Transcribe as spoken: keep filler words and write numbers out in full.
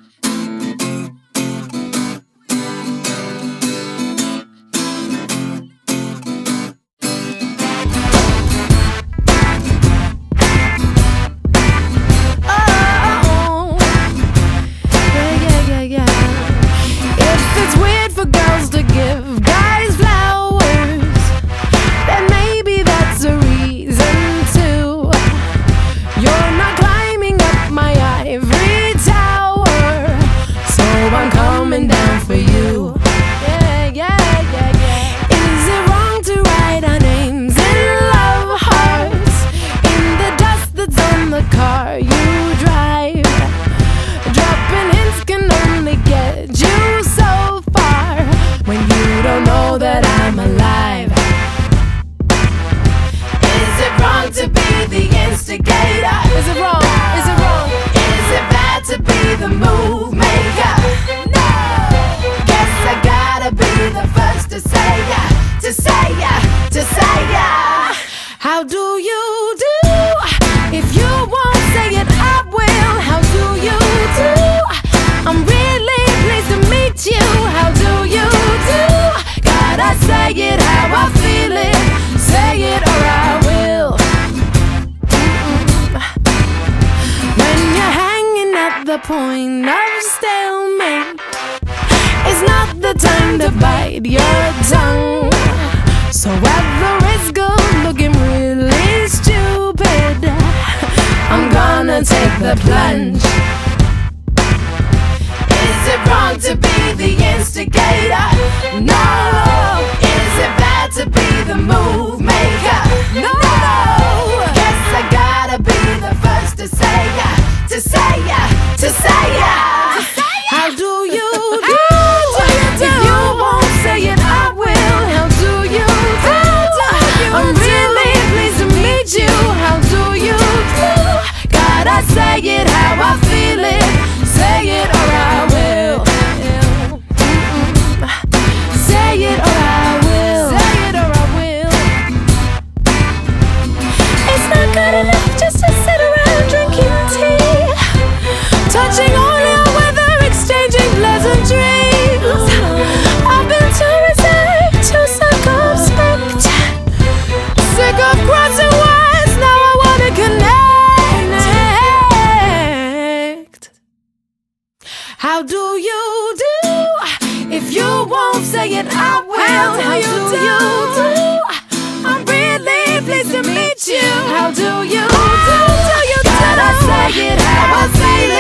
How do you do? If you won't say it, I will. How do you do? I'm really pleased to meet you. How do you do? Gotta say it how I feel it. Say it or I will. Mm-mm. When you're hanging at the point of stalemate, it's not the time to bite your tongue. So at the risk of looking really stupid, I'm gonna take the plunge. Is it wrong to be the instigator? No. Is it bad to be the move maker? No. Guess I gotta be the first to say ya, to say ya, to say ya. How do you do? If you won't say it, I will. How do you do? I'm really pleased to meet you. How do you do? Gotta say it how I feel it. Say it or I will. Mm-mm. Say it or I will. Say it or I will. It's not good enough just to sit around drinking tea, touching all your weather, exchanging pleasantries. I've been too reserved, too circumspect, sick of crossing wires, now I wanna connect. How do you do? If you won't say it, I will. How do you do? I'm really pleased to meet you. How do you do? Gotta say it how I feel it.